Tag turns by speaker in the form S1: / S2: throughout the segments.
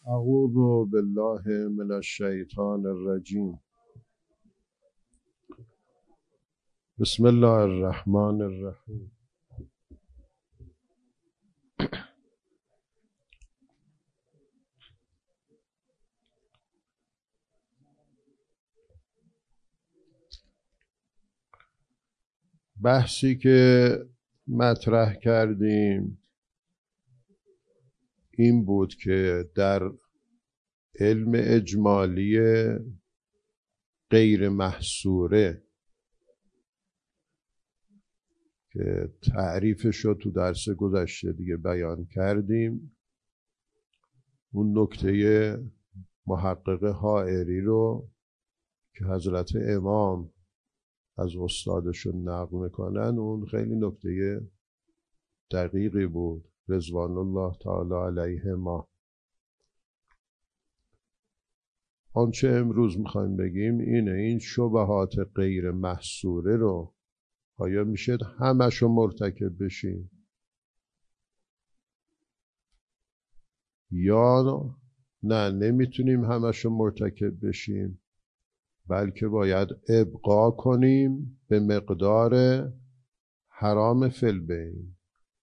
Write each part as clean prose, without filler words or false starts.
S1: اعوذ بالله من الشیطان الرجیم. بسم الله الرحمن الرحیم. بحثی که مطرح کردیم این بود که در علم اجمالی غیر محصوره که تعریفش رو تو درس گذشته دیگه بیان کردیم، اون نکته محقق حائری رو که حضرت امام از استادشون نقل میکنن، اون خیلی نکته دقیقی بود رضوان الله تعالی علیهما. آنچه امروز میخوایم بگیم اینه، این شبهات غیر محصوره رو آیا میشه همشو مرتکب بشیم یا نه نمیتونیم همشو مرتکب بشیم، بلکه باید ابقا کنیم به مقدار حرام فی البین.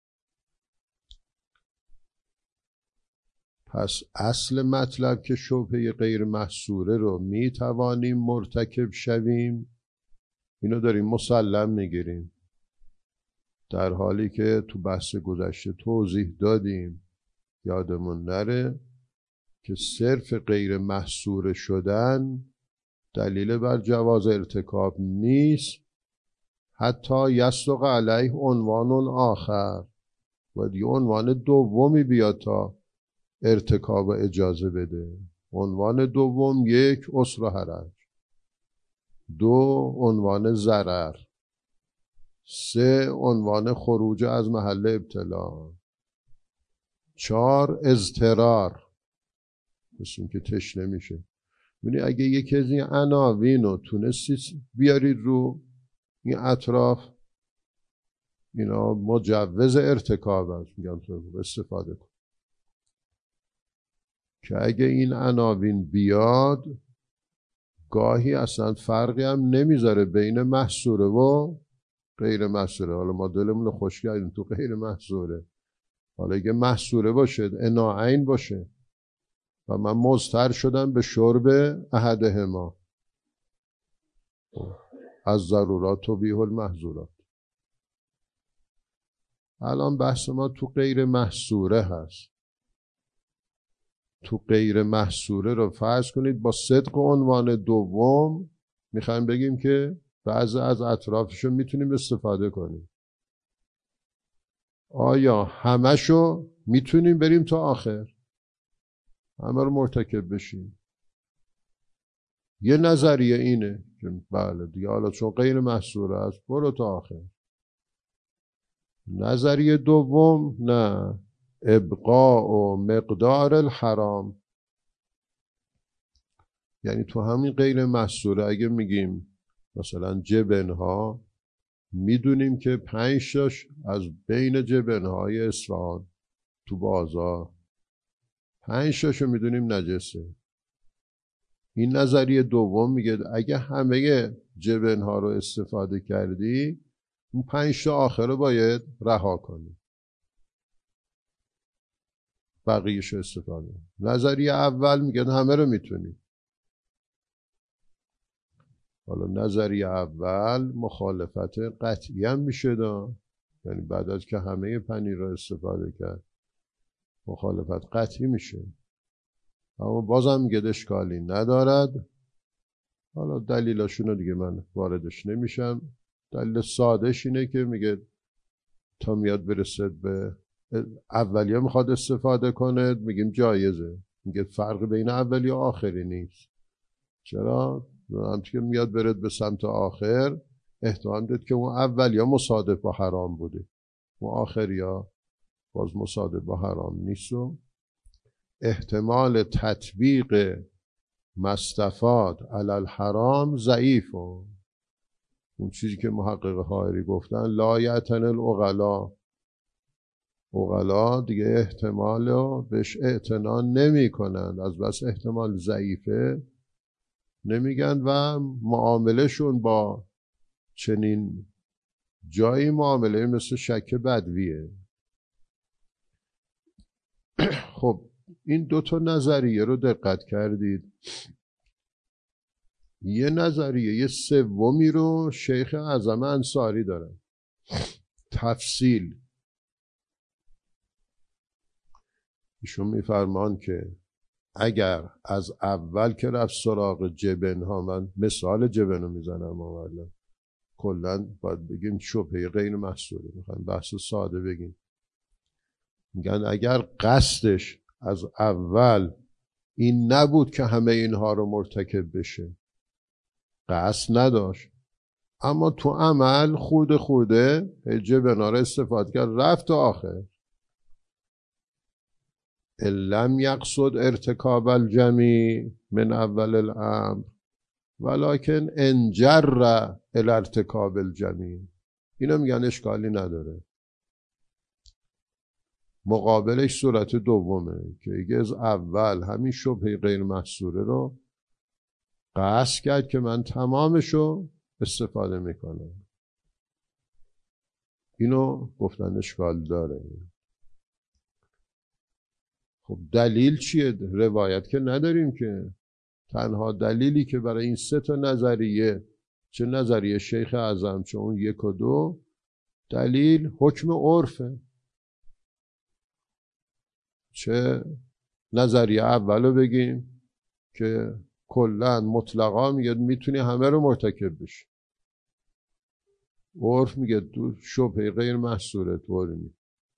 S1: پس اصل مطلب که شبهه غیر محصوره رو میتوانیم مرتکب شویم، اینو داریم مسلم میگیریم، در حالی که تو بحث گذشته توضیح دادیم یادمون نره که صرف غیر محصوره شدن دلیل بر جواز ارتکاب نیست، حتی یصدق علیه عنوان آخر، و دیگه عنوان دومی بیاد تا ارتکاب اجازه بده. عنوان دوم: یک، عسر و حرج; دو، عنوان ضرر; سه، عنوان خروج از محل ابتلا; چهار، اضطرار، مثل این که تشنه میشه. ببینید اگه یکی از این عناوین رو تونستید بیارید رو این اطراف، اینا مجوز ارتکاب است، میگم استفاده کن که اگه این عناوین بیاد گاهی اصلا فرقی هم نمیذاره بین محصوره و غیر محصوره. حالا ما دلمون رو خوش کردیم تو غیر محصوره، حالا اگه محصوره باشه اناعین باشه و من مضطر شدم به شرب احدهما، از ضرورات تبیح المحظورات. الان بحث ما تو غیر محصوره هست. تو غیر محصوره رو فرض کنید با صدق عنوان دوم میخوایم بگیم که بعضی از اطرافشو میتونیم استفاده کنیم. آیا همشو میتونیم بریم تا آخر، همه رو مرتکب بشیم؟ یه نظریه اینه که بله دیگه، حالا چون غیر محصوره است برو تا آخر. نظریه دوم نه، ابقاء و مقدار الحرام. یعنی تو همین غیر محصوره اگه میگیم مثلا جبنها، میدونیم که 5 تاش از بین جبنهای اصفهان تو بازار 5 تاشو میدونیم نجسه. این نظریه دوم میگه اگه همه جبنها رو استفاده کردی، اون 5 تا آخر رو باید رها کنی، بقیه‌شو استفاده. نظریه اول میگه همه رو میتونی. حالا نظریه اول مخالفت قطعی هم میشه دا، یعنی بعد از که همه پنیر رو استفاده کرد مخالفت قطعی میشه، اما بازم میگه اشکالی ندارد. حالا دلیلاشونو دیگه من واردش نمیشم. دلیل سادهش اینه که میگه تا میاد برسد به اولیه میخواد استفاده کنه، میگیم جایزه. میگه فرق بین اولی و آخری نیست. چرا؟ همچه که میاد برد به سمت آخر احتمال دید که اون اولیه مصادف با حرام بوده، اون آخریا باز مصادف با حرام نیست و احتمال تطبیق مستفاد علی الحرام ضعیف. اون چیزی که محقق حائری گفتن لا یعتن العقلا، عقلا دیگه احتمال رو بهش اعتنا نمی کنند، از بس احتمال ضعیفه نمیگن و معاملهشون با چنین جایی معامله مثل شک بدویه. خب این دو تا نظریه رو دقت کردید. یه نظریه یه سومی رو شیخ اعظم انصاری داره، تفصیل. ایشون میفرمان که اگر از اول که رفت سراغ جبن ها، من مثال جبن رو میزنم اولا، کلن باید بگیم شبهه غیر محصوله، میخوایم بحث ساده بگیم. میگن اگر قصدش از اول این نبود که همه اینها رو مرتکب بشه، قصد نداشت، اما تو عمل خورده خورده جبنا رو استفاده کرد رفت تا آخر، لم یقصد ارتکاب الجمیع من اول الامر ولکن انجر الی ارتکاب الجمیع. اینو میگن اشکالی نداره. مقابلش صورت دومه که اگه از اول همین شبهه غیر محصوره رو قصد کرد که من تمامشو استفاده میکنم، اینو گفتن اشکال داره. خب دلیل چیه؟ روایت که نداریم که. تنها دلیلی که برای این سه تا نظریه، چه نظریه شیخ اعظم چه اون 1 و 2، دلیل حکم عرفه. چه نظریه اولو بگیم که کلا مطلقا میگه میتونی همه رو مرتکب بشی، عرف میگه تو شبهه غیر محصوره طوری.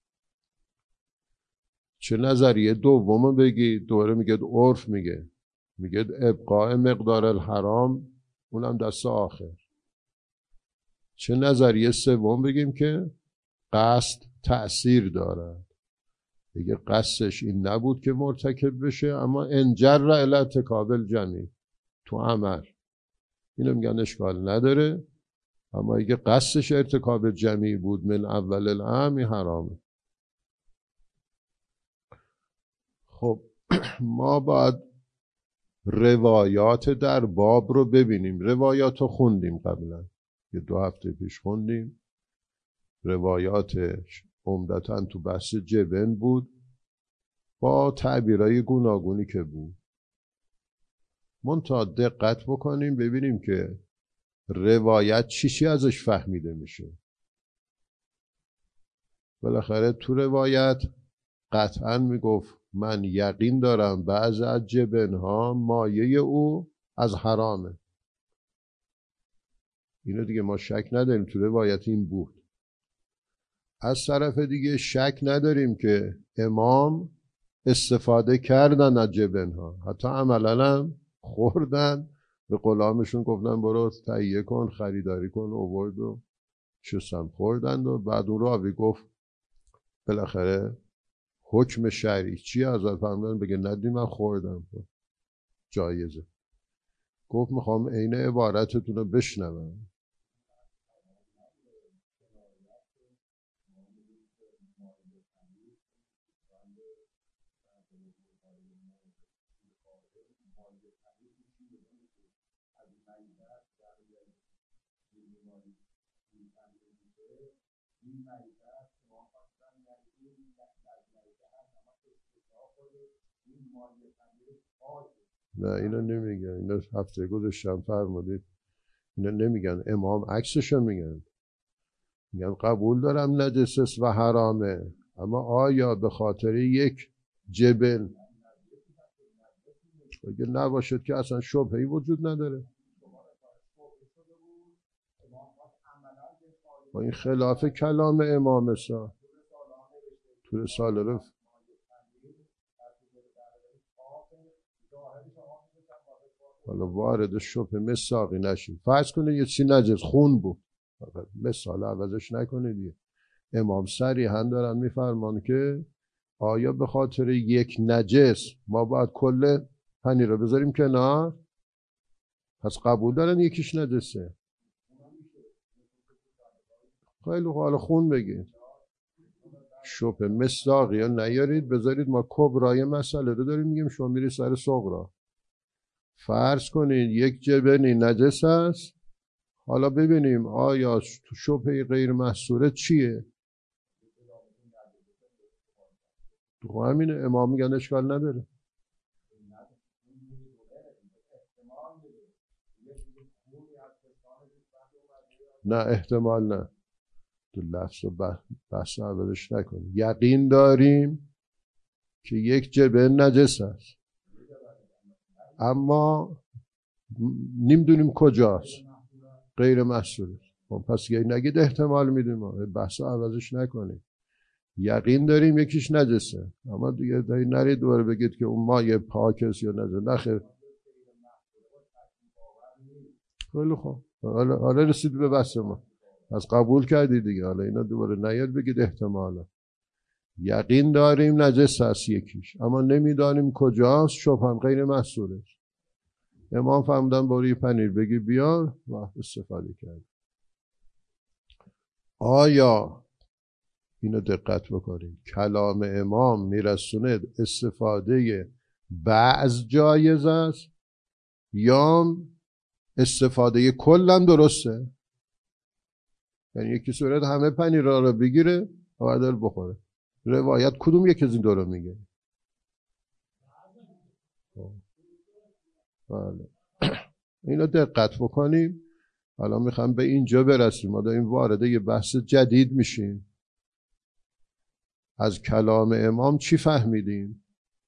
S1: چه نظریه دومو بگی دوره میگه عرف میگه ابقاء مقدار الحرام، اونم دست آخر. چه نظریه سوم بگیم که قصد تأثیر داره، دیگه قصدش این نبود که مرتکب بشه اما انجر الی ارتکاب الجمیع تو عمل، اینو میگن اشکال نداره، اما اگه قصدش ارتکاب جمیع بود من اول الامر حرامه. خب ما باید روایات در باب رو ببینیم. روایات رو خوندیم قبلا، یه 2 هفته پیش خوندیم. روایات عمدتاً تو بحث جبن بود با تعبیرهای گوناگونی که بود. منتها دقت بکنیم ببینیم که روایت چی ازش فهمیده میشه. بالاخره تو روایت قطعاً میگفت من یقین دارم بعض از جبنها مایه او از حرامه، اینو دیگه ما شک نداریم تو روایت این بود. از طرف دیگه شک نداریم که امام استفاده کردن از جبنها، حتی عملاً هم خوردن، به غلامشون گفتن برو تهیه کن خریداری کن، آورد و شستم خوردن و بعد اون راوی گفت بالاخره حکم شرعی چی ازت فرمودن؟ بگه ندی من خوردم، جایزه. گفت میخوام عین عبارتتون رو بشنوم. نه اینو نمیگن، اینو هفته گذاشتم فرمودید، اینو نمیگن، امام عکسشو میگن قبول دارم نجس و حرامه، اما آیا به خاطر یک جبن اگه نباشد که اصلا شبهه‌ای وجود نداره. و این خلاف کلام امام سا تو رساله رو حالا وارد شبه مساقی نشید. فرض کنید یه چی نجس خون بود، مثال عوضش نکنید. امام صریحاً دارن میفرمان که آیا به خاطر یک نجس ما باید کل پنیر رو بذاریم کنار؟ پس قبول دارن یکیش نجسه. خیلی حالا خون بگید. شبه مصداقی ها نیارید، بذارید ما کبرای مسئله رو داریم میگیم، شما میری سر صغرا. فرض کنید یک جبنی نجس است، حالا ببینیم آیا تو شبه غیر محصوره چیه؟ تو همین امام میگن اشکال نداره. نه احتمال نه، تو لفظ و بحث عوضش نکنیم. یقین داریم که یک جبن نجس است، اما نمیدونیم کجاست، غیر محصوره. خب پس یه نگید احتمال میدیم، بحث عوضش نکنیم. یقین داریم یکیش نجسه، اما دیگه نرید دوباره بگید که اون مایه پاکست یا نجس. نخیر. خیلی خوب، حالا رسید به بحث ما، از قبول کردی دیگه. حالا اینا دوباره نیاد بگید احتمالا. یقین داریم نجس هست یکیش، اما نمیدانیم کجاست، شبهه غیر محصوره. امام فرمودن باری پنیر بگی بیار و استفاده کرد. آیا اینو دقت بکنید، کلام امام میرسونه استفاده بعض جایز است یا استفاده کلم درسته؟ یعنی یکی صورت همه پنیر رو بگیره و بعد بخوره. روایت کدوم یک از این دو رو میگه؟ بله. اینو دقت بکنیم. حالا میخوام به اینجا برسیم، ما داریم وارد یه بحث جدید میشیم. از کلام امام چی فهمیدیم؟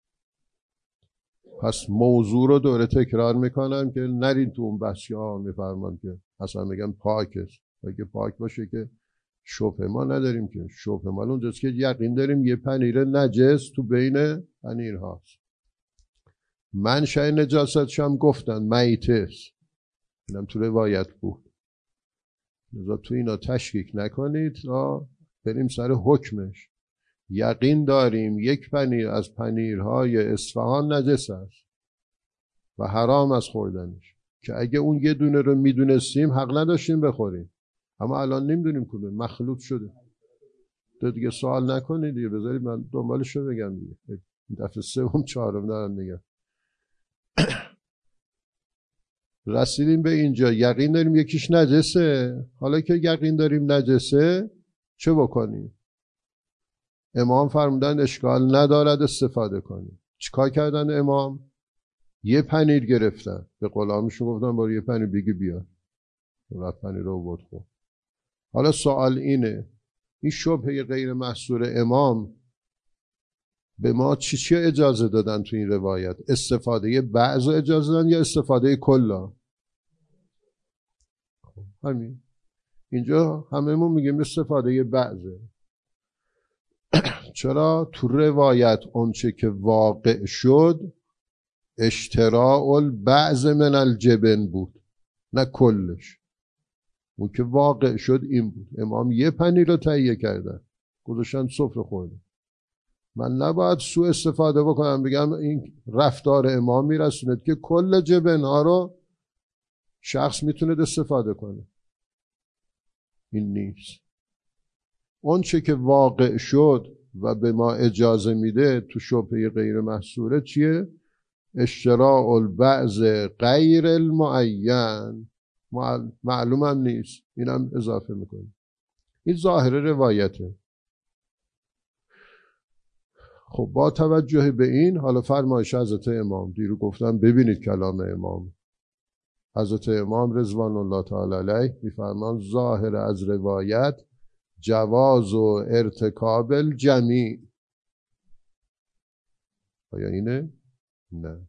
S1: پس موضوع رو دوره تکرار میکنم که نرین تو اون بحثی ها میفرمان که اصلا میگن پاک است. اگه پاک باشه که شبهه ما نداریم، که شبهه ما اونجاست که یقین داریم یه پنیر نجس تو بین پنیر هاست. منشأ نجاستش هم گفتن میته است، اینم تو روایت بود. لذا تو اینا تشکیک نکنید تا بریم سر حکمش. یقین داریم یک پنیر از پنیرهای اصفهان نجس است و حرام از خوردنش، که اگه اون یه دونه رو میدونستیم حق نداشتیم بخوریم، اما الان نمیدونیم کدوم، مخلوط شده. تو دیگه سوال نکنید دیگه، بذارید من دنبالش رو بگم دیگه. دفعه سوم چهارم دارم میگم. رسیدیم به اینجا، یقین داریم یکیش نجسه. حالا که یقین داریم نجسه چه بکنیم؟ امام فرمودن اشکال ندارد استفاده کنیم. چیکار کردن امام؟ یه پنیر گرفتن، به غلامشون گفتن برو یه پنیر بگی بیار، رفت پنیر رو بود خورد. حالا سوال اینه، این شبهه غیر محصور امام به ما چی اجازه دادن تو این روایت؟ استفاده بعض اجازه دادن یا استفاده کلا؟ همین اینجا هممون میگیم استفاده بعضه. چرا؟ تو روایت اونچه که واقع شد اشتراء البعض من الجبن بود، نه کلش. اون که واقع شد این بود، امام یه پنیر رو تهیه کردن گذاشتن سفره خوردن. من نباید سوء استفاده بکنم بگم این رفتار امام میرسوند که کل جبن ها رو شخص میتونه استفاده کنه. این نیست. اون چه که واقع شد و به ما اجازه میده تو شبهه غیر محصوره چیه؟ اشتراء البعض غیر المعین، معلوم هم نیست، اینم اضافه میکنه. این ظاهر روایته. خب با توجه به این، حالا فرمایش حضرت امام، دیرو گفتم ببینید کلام امام. حضرت امام رضوان الله تعالی علیه میفرمان ظاهر از روایت جواز و ارتکاب الجمیع. آیا اینه؟ نه.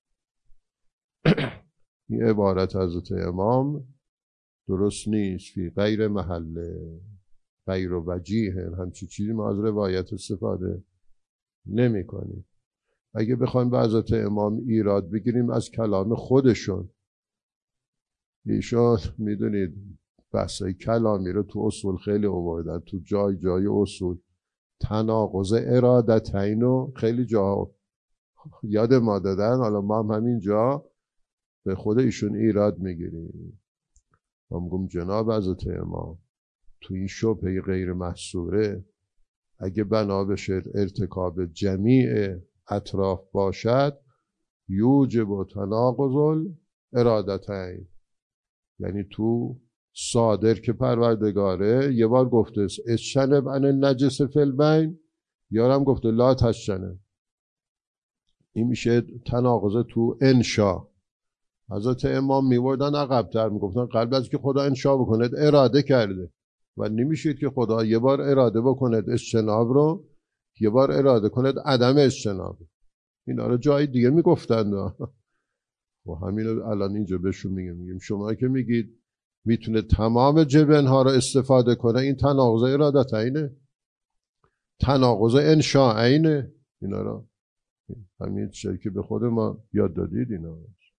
S1: این عبارت حضرت امام درست نیست، فی غیر محله، غیر وجیه، همچی چیزی ما از روایت استفاده نمی کنیم. اگه بخوایم به حضرت امام ایراد بگیریم از کلام خودشون، ایشان میدونید بحثای کلامی رو تو اصول خیلی آوردن، تو جای جای اصول تناقض ارادتین رو خیلی جا یاد ما دادن. حالا ما هم همین جا به خود ایشون ایراد میگیریم. ما میگم جناب حضرت امام تو این شبهه غیر محصوره اگه بنا بشه ارتکاب جمیع اطراف باشد یوجب تناقض الارادتین، یعنی تو صادر که پروردگاره یه بار گفته اجتنب عن النجس فی البین، یارم گفته لا تجتنب. این میشه تناقض تو انشا. حضرت امام میوردن عقب‌تر میگفتن قبل از که خدا انشا بکنه اراده کرده و نمیشه که خدا یه بار اراده بکنه اجتناب رو، یه بار اراده کنه عدم اجتناب. اینا رو جای دیگه میگفتن و همین رو الان اینجا بهشون میگیم شما که میگید میتونه تمام جبن ها رو استفاده کنه، این تناقض ارادت اینه، تناقض انشاء اینه. اینا رو همین چیزی که به خود ما یاد دادید اینا.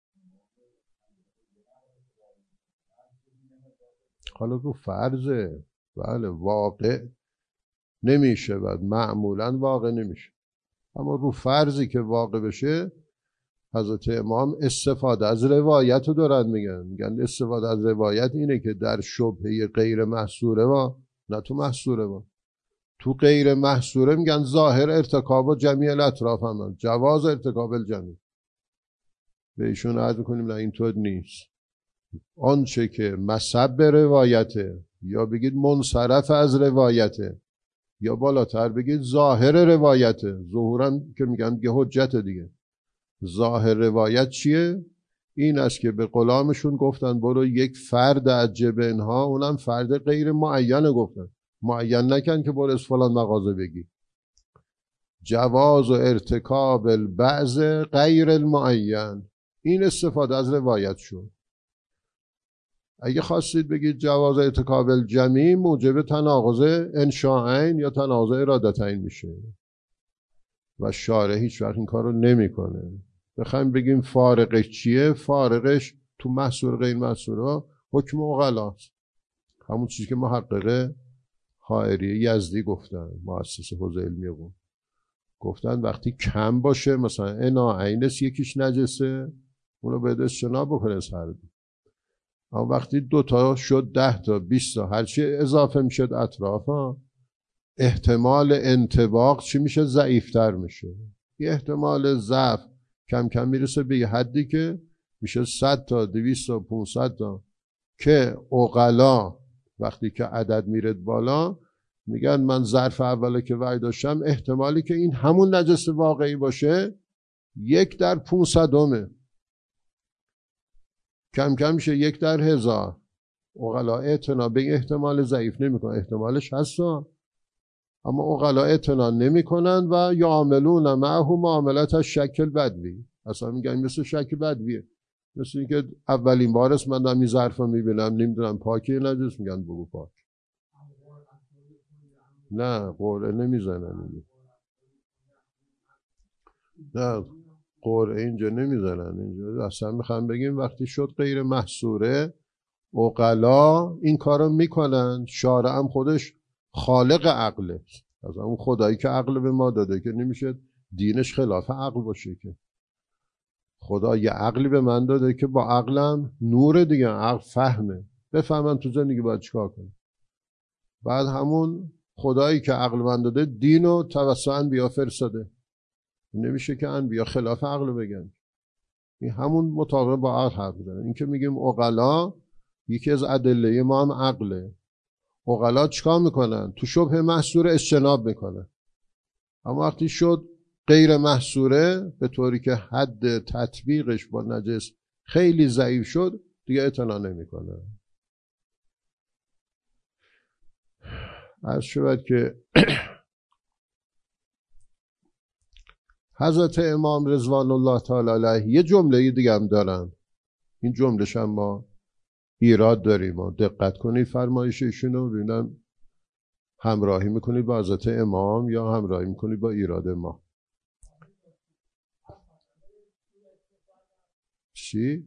S1: حالا رو فرضه، بله واقع نمیشه و معمولا واقع نمیشه، اما رو فرضی که واقع بشه حضرت امام استفاده از روایت رو دارن میگن استفاده از روایت اینه که در شبهه غیر محصوره ما، نه تو محصوره ما، تو غیر محصوره میگن ظاهر ارتکاب و جمیع الاطراف هم جواز ارتکاب الجمیع. به ایشون عرض میکنیم نه اینطور نیست. آنچه که مصب روایته یا بگید منصرف از روایته یا بالاتر بگید ظاهر روایته، ظهورا که میگن دیگه حجت دیگه. ظاهر روایت چیه؟ این است که به غلامشون گفتن برو یک فرد از جبنها، اونم فرد غیر معینه گفتن، معین نکن که برو از فلان مغازه بگی. جواز و ارتکاب البعض غیر المعین، این استفاده از روایت شد. اگه خواستید بگید جواز ارتکاب الجمیع موجب تناقض انشاءین یا تناقض ارادتین میشه و شارع هیچ وقت این کار رو نمیکنه. بخوایم بگیم فارقش چیه، فارقش تو محصور غیر محصورها حکم اغلاست، همون چیزی که محقق حائری یزدی گفتن، مؤسس حوزه علمیه بود، گفتن وقتی کم باشه مثلا انا عینس یکیش نجسه اونو باید اجتناب بکنه هر دو، اما وقتی 2 تا شد 10 تا 20 تا هرچی اضافه میشد اطراف احتمال انطباق چی میشه؟ ضعیفتر میشه. یه احتمال ضعف کم کم میرسه به یه حدی که میشه 100 تا 200 تا 500 تا که عقلا وقتی که عدد میرد بالا میگن من ظرف اوله که وعی داشتم احتمالی که این همون نجس واقعی باشه 1 در 500 کم کم میشه 1 در 1000. عقلا اعتنا به این احتمال ضعیف نمیکنن، احتمالش هست اما عقلا اعتنا نمیکنن و یعاملون معه معاملت شک البدوی، اصلا میگن مثل شک بدویه، مثل اینکه اولین بار است من این ظرف رو میبینم نمیدونم پاکی نجس، میگن بگو پاک. نه قرعه نمیزنن، نه قرعه اینجا نمیزنن، اینجا اصلا میخوام بگیم وقتی شد غیر محصوره عقلا این کارو میکنن. شارع هم خودش خالق عقله، از اون خدایی که عقل به ما داده که نمیشه دینش خلاف عقل باشه، که خدا یه عقلی به من داده که با عقلم نور دیگه، عقل فهمه، بفهمم تو زندگی باید چیکار کنم. بعد همون خدایی که عقل من داده دینو توسط انبیا فرستاده، نمیشه که انبیا خلاف عقل بگن، این همون مطابق با عقل حرف میزنه. این که میگیم عقلا یکی از ادله ما هم عقله. عقلا چیکار میکنن؟ تو شبه محصوره اجتناب میکنن، اما وقتی شد غیر محصوره به طوری که حد تطبیقش با نجس خیلی ضعیف شد دیگه اعتنا نمیکنه. عرض شود که حضرت امام رضوان الله تعالی علیه یه جمله دیگه هم دارن، این جملهش هم ما ایراد داریم و دقت کنید فرمایش ایشونو ببینم همراهی میکنید با حضرت امام یا همراهی میکنید با ایراد ما. چی؟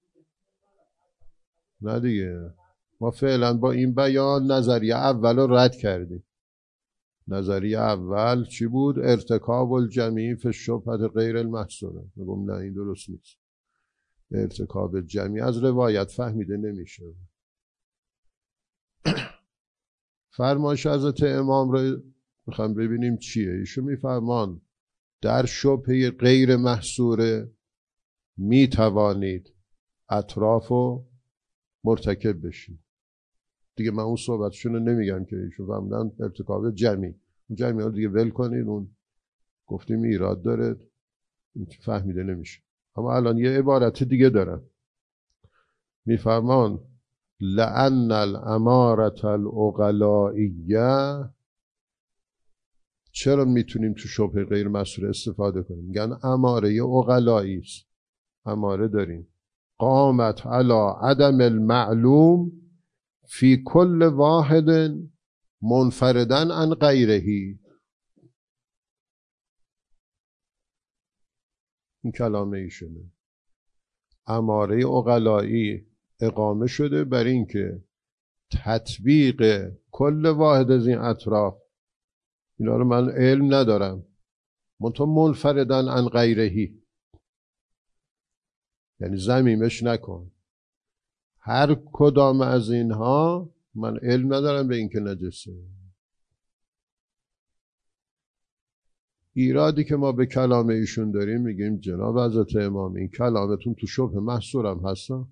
S1: نه دیگه ما فعلا با این بیان نظریه اول رو رد کردیم. نظریه اول چی بود؟ ارتکاب الجمیع فی الشبهة غیر المحصوره. میگم نه این درست نیست، ارتکاب جمیع از روایت فهمیده نمیشه. فرمایش حضرت امام رو میخوام ببینیم چیه. ایشون میفرمان در شبهه غیر محصوره میتوانید اطرافو مرتکب بشید. دیگه من اون صحبتشون رو نمیگم که ایشون فهمیدن ارتکاب جمعی، اون جمعی ها دیگه ول کنید، اون گفتیم ایراد داره، این فهمیده نمیشه. اما الان یه عبارت دیگه دارم، میفرمان لأن الامارة العقلائیه. چرا میتونیم تو شبه غیر مسئول استفاده کنیم؟ میگن اماره عقلایی است، اماره داریم. قامت علی عدم المعلوم فی کل واحد منفردا عن غیرهی. این کلامه ایشونه. اماره عقلایی اقامه شده بر این که تطبیق کل واحد از این اطراف، اینا رو من علم ندارم، منتها منفرداً عن غیرهی، یعنی ضمیمش نکن. هر کدام از اینها من علم ندارم به این که نجسه. ایرادی که ما به کلام ایشون داریم، میگیم جناب حضرت امام این کلامتون تو شبه محصور هم هستا،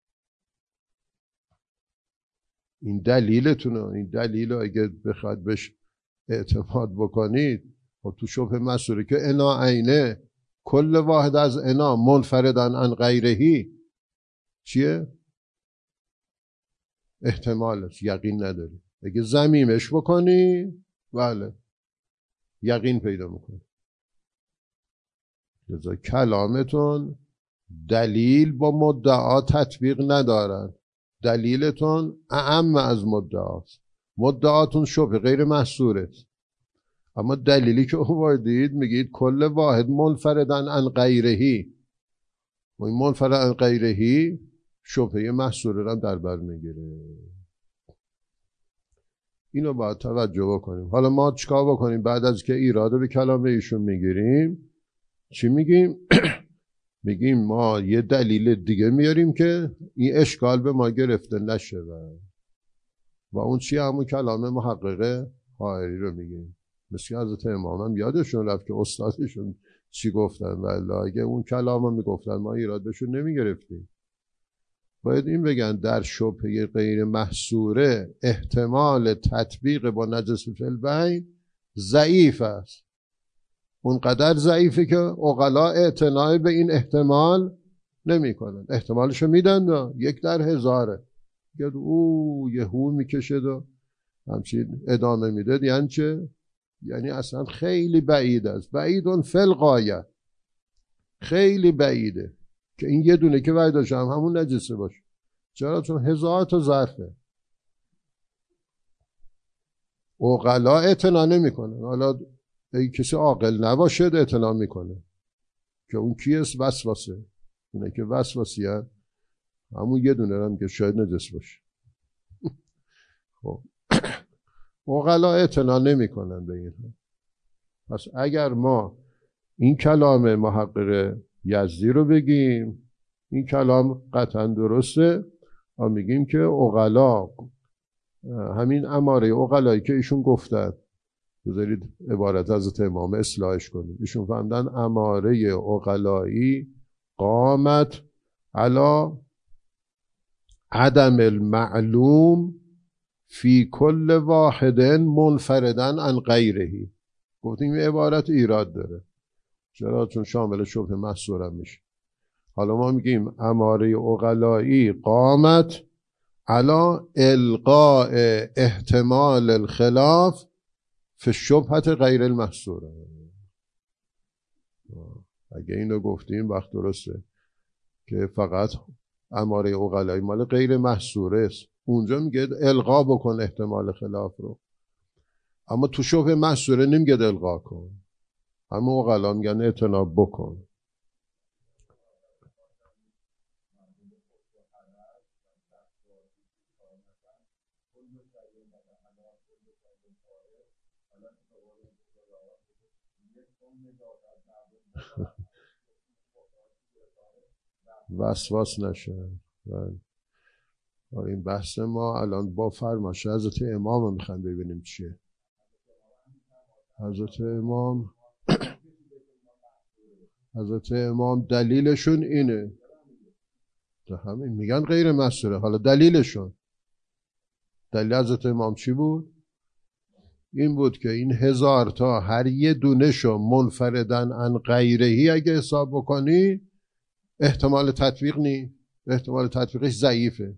S1: این دلیلتونه، این دلیل اگه بخواد بهش اعتماد بکنید و تو شبه محصوره که انا عینه کل واحد از انا منفردن عن غیرهی چیه؟ احتمالش یقین نداری. اگه ضمیمش بکنی بله یقین پیدا میکنی. لذا کلامتون دلیل با مدعا تطبیق ندارد، دلیلتون اعم از مدعاست. مدعاتون شبه غیر محصوره، اما دلیلی که آوردید میگید کل واحد منفردن عن غیرهی، و این منفرد عن غیرهی شبهه محصوره را در بر میگیره. اینو باید توجه بکنیم. حالا ما چیکار بکنیم بعد از که ایراده به کلام ایشون میگیریم؟ چی میگیم؟ میگیم ما یه دلیل دیگه میاریم که این اشکال به ما گرفته نشه و اون چیه؟ همون کلام محقق حائری رو میگیم. مثل حضرت امام هم یادشون رفت که استادشون چی گفتن، ولی اگه اون کلام رو میگفتن ما ایرادشون نمیگرفتیم. باید این بگن در شبهه غیر محصوره احتمال تطبیق با نجس فی البین ضعیف است، اونقدر ضعیفه که عقلا اعتناع به این احتمال نمی کنن. احتمالشو میدن 1 در 1000، او یه هو میکشه و همچین ادامه میده. یعنی چه؟ یعنی اصلا خیلی بعید است، بعیدون فی الغایه، خیلی بعیده که این یه دونه که وعداش هم همون نجسه باشه. چرا؟ چون 1000 تا ظرفه. عقلا اعتنا نمیکنن. حالا اگه کسی عاقل نباشه اعتنا میکنه که اون کیست؟ وسوسه. اینه که وسواسی هست همون یه دونه هم که شاید نجس باشه. خب عقلا اعتنا نمیکنن به این. پس اگر ما این کلام محقق یزدی رو بگیم، این کلام قطعا درسته، و میگیم که عقلا همین اماره عقلایی که ایشون گفتن، بذارید عبارت حضرت امام اصلاحش کنیم. ایشون فهمدن اماره عقلایی قامت علا عدم المعلوم فی کل واحد منفردن عن غیرهی. گفتیم این عبارت ایراد داره. چرا؟ چون شامل شبه محصور هم میشه. حالا ما میگیم اماره عقلایی قامت علا القاء احتمال الخلاف فی شبهت غیر المحصوره. اگه اینو گفتیم وقت درسته که فقط اماره عقلایی مال غیر محصوره است، اونجا میگه القا بکن احتمال خلاف رو، اما تو شبه محصوره نمیگه القا کن، اما عقلا میگن اعتنا بکن. وسواس نشه. این بحث ما الان با فرمایش حضرت امام میخوایم ببینیم چیه. حضرت امام دلیلشون اینه، همین میگن غیر محصوره. حالا دلیل حضرت امام چی بود؟ این بود که این 1000 تا هر یه دونه شو منفردن عن غیرهی اگه حساب بکنی احتمال تطبیق احتمال تطبیقش ضعیفه.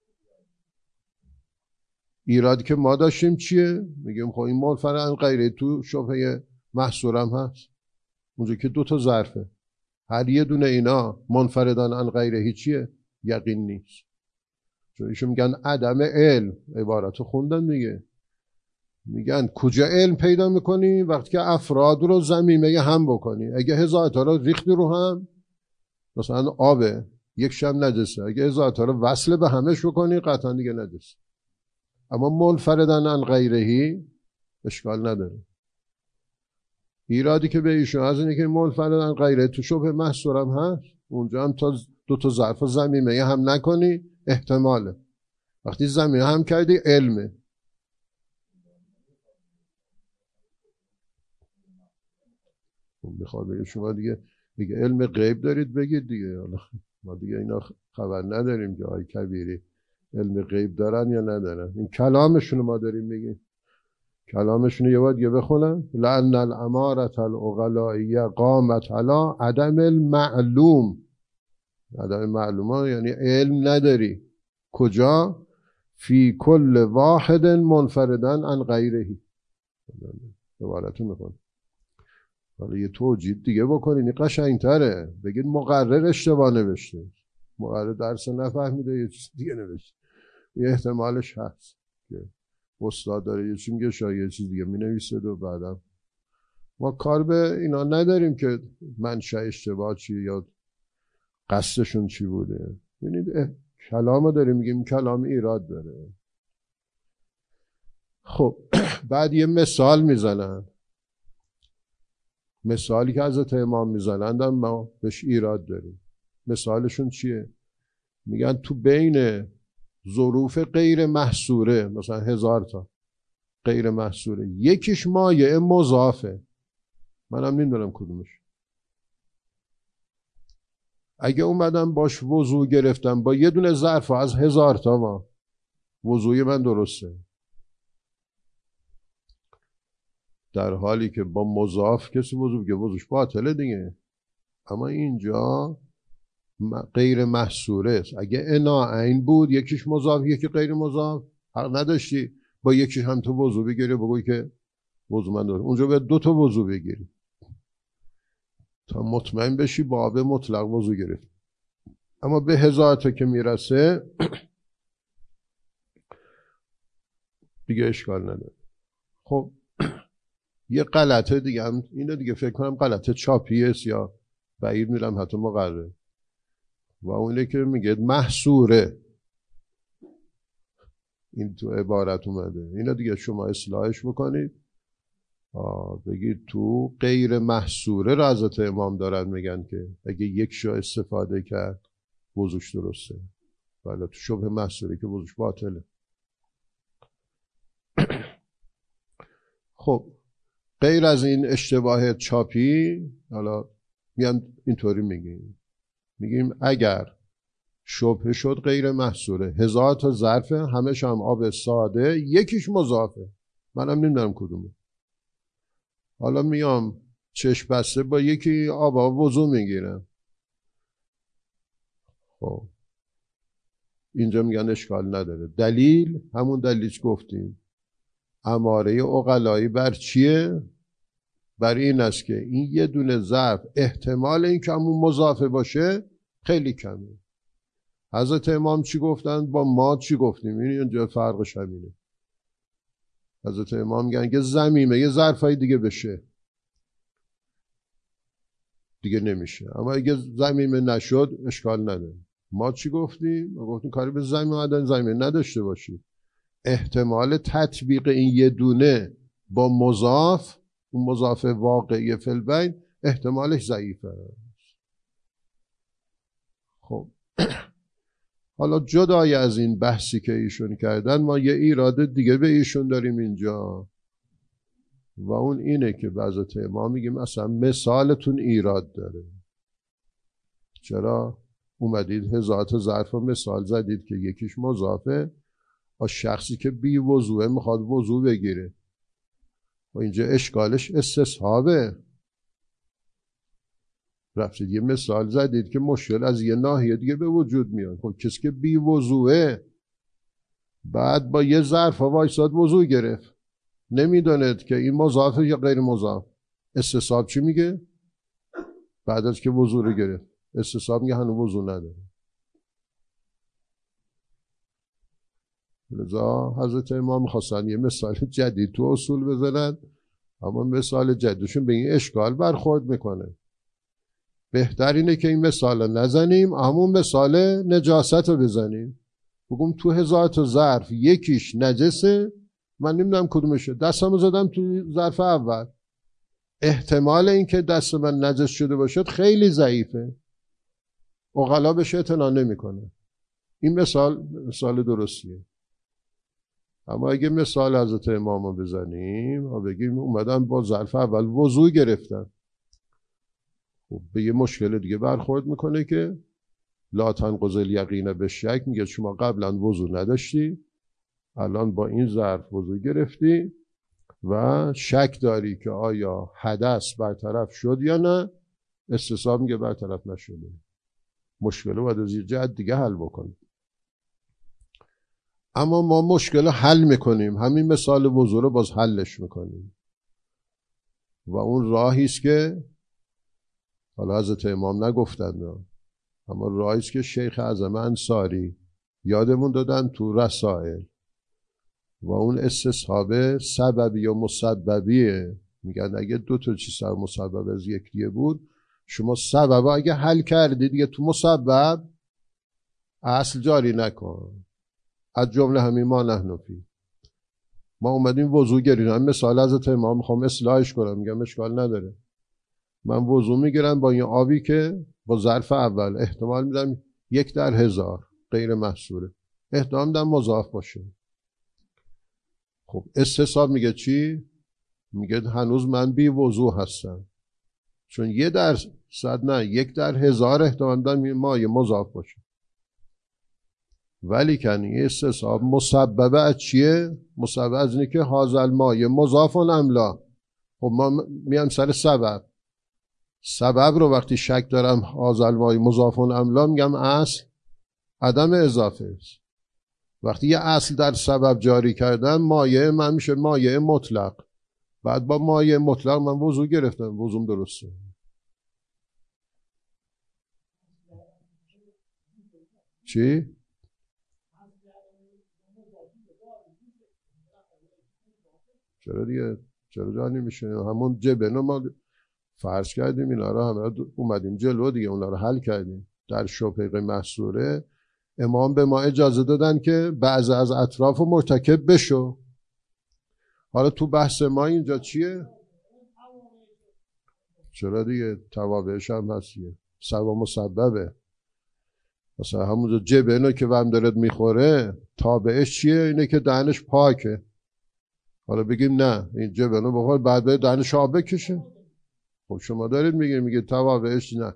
S1: ایرادی که ما داشتیم چیه؟ میگیم خب این منفرد عن غیره تو شبهه محصورم هست، اونجا که 2 تا ظرفه، هر یه دونه اینا منفردن عن غیرهی چیه؟ یقین نیست. چون ایشون میگن عدم علم، عبارتو خوندن دیگه، میگن کجا علم پیدا میکنی؟ وقتی که افراد رو ضمیمه هم بکنی. اگه 1000 تا رو ریختی رو هم، مثلا آبه یک شم نجسه، اگه 1000 تا رو وصل به همش بکنی قطعا دیگه نجسه. اما منفردن عن غیرهی اشکال نداره. ایرادی که به ایشون از اینه که منفردن عن غیره تو شبه محصورم هست، اونجا هم تا 2 تا ظرف ضمیمه هم نکنی احتماله. وقتی ضمیمه هم کردی علمه. میخواد بگه شما دیگه علم غیب دارید بگید دیگه. ما دیگه اینا خبر نداریم که آی کبیری علم غیب دارن یا ندارن. این کلامشون ما داریم میگیم. کلامشون یه بار دیگه بخونم. لأن الامارة العقلائیه قامت علی عدم المعلوم. عدم معلوم یعنی علم نداری. کجا؟ فی کل واحد منفردن عن غیرهی. عبارتون میخونم. حالا یه توجیه دیگه بکنین، این قشنگتره. بگید مقرر اشتباه نوشته، مقرر درس نفهمیده یه چیز دیگه نوشته. یه احتمالش هست که استاد داره یه چیز میگه، شاید یه چیز دیگه مینویسه و بعدم ما کار به اینا نداریم که منشأ اشتباه چیه یا قصدشون چی بوده. ببینید کلامو داریم میگیم کلام ایراد داره. خب بعد یه مثال میزنن. مثالی که حضرت امام میزنند ما بهش ایراد داریم. مثالشون چیه؟ میگن تو بین ظروف غیر محصوره، مثلا 1000 تا غیر محصوره، یکیش مایع مضافه، منم نمیدونم کدومش. اگه اومدم باش وضو گرفتم با یه دونه ظرف از 1000 تا ما، وضوی من درسته، در حالی که با مضاف کسی وضو بگه وضوش باطله دیگه. اما اینجا غیر محصوره است. اگه اناعین بود یکیش مضاف یکی غیر مضاف، حق نداشتی با یکیش هم تو وضو بگیری بگوی که وضو من داره. اونجا باید 2 تا وضو بگیری تا مطمئن بشی با آب مطلق وضو گرفت. اما به 1000 تا که میرسه دیگه اشکال نداره. خب یه غلطه دیگه هم اینه دیگه، فکر کنم غلطه چاپیه یا بعید میرم حتی مقرره، و اونه که میگه محصوره. این تو عبارت اومده، اینا دیگه شما اصلاحش بکنید، بگید تو غیر محصوره را حضرت امام دارن میگن که اگه یک شو استفاده کرد وضوش درسته، ولی تو شبه محصوره که وضوش باطله. خب غیر از این اشتباه چاپی، حالا میان اینطوری میگیم اگر شبهه شد غیر محصوره، 1000 تا ظرفه، همش هم آب ساده، یکیش مضافه، منم نمیدونم کدومه. حالا میام چشم بسته با یکی آب وضو میگیرم. خب اینجا میگن اشکال نداره. دلیل همون دلیلش گفتیم، اماره عقلایی بر چیه؟ بر این است که این یه دونه ظرف احتمال این که همون مضافه باشه خیلی کمه. حضرت امام چی گفتن؟ با ما چی گفتیم؟ این اینجا فرقش همینه. حضرت امام میگن که ضمیمه یه ظرفای دیگه بشه دیگه نمیشه، اما اگه ضمیمه نشد اشکال نداره. ما چی گفتیم؟ ما گفتیم کاری به ضمیمه نداشته باشی. احتمال تطبیق این یه دونه با مضاف، اون مضاف واقعی فی البین، احتمالش ضعیفه. خب حالا جدای از این بحثی که ایشون کردن، ما یه ایراد دیگه به ایشون داریم اینجا. و اون اینه که بعضی ما میگیم مثلا مثالتون ایراد داره. چرا؟ اومدید هزارت ظرف و مثال زدید که یکیش مضافه و شخصی که بی وضوعه میخواد وضوع بگیره و اینجا اشکالش استصحابه. رفتید یه مثال زدید که مشکل از یه ناحیه دیگه به وجود میاد. خب کسی که بی وضوعه بعد با یه ظرف وایساد وضوع گرفت، نمیداند که این مضافه یا غیر مضاف. استصحاب چی میگه؟ بعد از که وضوع رو گرفت استصحاب میگه هنوز وضوع نداره. لذا حضرت امام میخواستن یه مثال جدید تو اصول بزنن، اما مثال جدیدشون به این اشکال برخورد میکنه. بهتر اینه که این مثال نزنیم، همون مثال نجاست رو بزنیم. بگم تو هزار تا ظرف یکیش نجسه، من نمیدونم کدومشه، دستمو زدم تو ظرف اول، احتمال اینکه دست من نجس شده باشد خیلی ضعیفه، عقلا بهش اعتنا نمیکنه. این مثال درستیه. اما اگه مثال حضرت امام رو بزنیم و بگیم اومدن با ظرف اول وضوع گرفتن، خب به یه مشکل دیگه برخورد میکنه که لا تنقض الیقین بالشک. میگه شما قبلا وضوع نداشتی، الان با این ظرف وضوع گرفتی و شک داری که آیا حدث برطرف شد یا نه. استصحاب میگه برطرف نشده، مشکل رو باید از یه جهت دیگه حل بکنیم. اما ما مشکل رو حل میکنیم، همین مثال وضوع رو باز حلش میکنیم و اون راهیست که حالا حضرت امام نگفتند، اما راهیست که شیخ اعظم انصاری یادمون دادن تو رسائل و اون استصحاب سببی و مسببیه. میگن اگه دو تا چیز مسبب از یکیه بود، شما سبب اگه حل کردید دیگه تو مسبب اصل جاری نکن. از جمله همین ما نحن فی. ما اومدیم وضو گیریم، مثال حضرت امام میخوام اصلاحش کنم، میگم اشکال نداره، من وضو میگیرم با این آبی که با ظرف اول احتمال میدم 1/1000 غیر محصوره، احتمال میدم مضاف باشه. خب استصحاب میگه چی؟ میگه هنوز من بی وضو هستم، چون 1% نه 1/1000 احتمال میدم مایه مضاف باشه. ولی کنی استصحاب مسببه از چیه؟ مسببه از اینه که هازل مایه مضاف املا. خب ما میام سر سبب رو وقتی شک دارم هازل مایه مضاف املا، میگم اصل عدم اضافه است. وقتی یه اصل در سبب جاری کردم، مایه من میشه مایه مطلق، بعد با مایه مطلق من وضو گرفتم، وضوم درسته. چی؟ چرا دیگه؟ چرا جانی میشه؟ همون جبنو ما فرض کردیم اینا رو همه اومدیم جلو دیگه، اونا رو حل کردیم. در شبهه محصوره امام به ما اجازه دادن که بعض از اطراف رو مرتکب بشو. حالا تو بحث ما اینجا چیه؟ چرا دیگه؟ توابعش هم هستیه، سبب مسببه. مثلا همونجا جبنو که وهم دارد میخوره، تابعش چیه؟ اینه که دهنش پاکه. حالا بگیم نه این جبنو بخور بعد به دهنش آب بکشه، خب شما دارید میگه توابعش نه،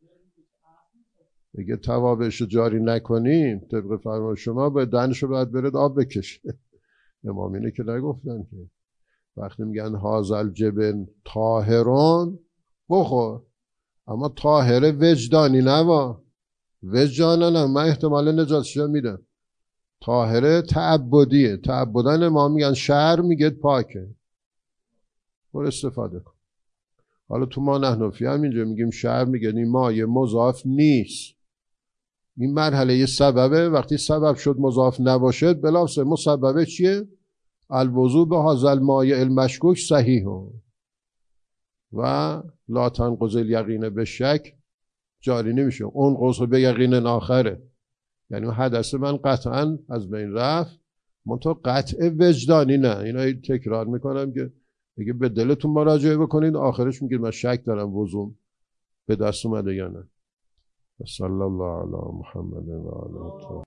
S1: میگه توابعش جاری نکنیم طبق فرمان شما به دهنشو بعد برد آب بکشه. امام اینه که نگفتن که وقتی میگن هازل جبن طاهرون بخور، طاهره طاهر وجدانی نوا، وجدانا نه، من احتمال نجاتشو میدم. طاهره تعبدیه، تعبدن ما میگن شهر میگه پاکه، برو استفاده کن. حالا تو ما نحنفی هم اینجا میگیم شهر میگه این مایه مضاف نیست، این مرحله یه سببه، وقتی سبب شد مضاف نباشد بلافاصله مسببه چیه؟ الوضوء به هذا المایع المشکوک صحیح و لا تنقض الیقین بالشک جاری نمیشه، اون قضا به یقین آخره، یعنی حدث من قطعا از بین رفت، منتها قطع وجدانی نه. اینا تکرار میکنم که دیگه به دلتون مراجعه بکنید، آخرش میگید من شک دارم وضوم به دست اومده یا نه. صلی الله علی محمد و آله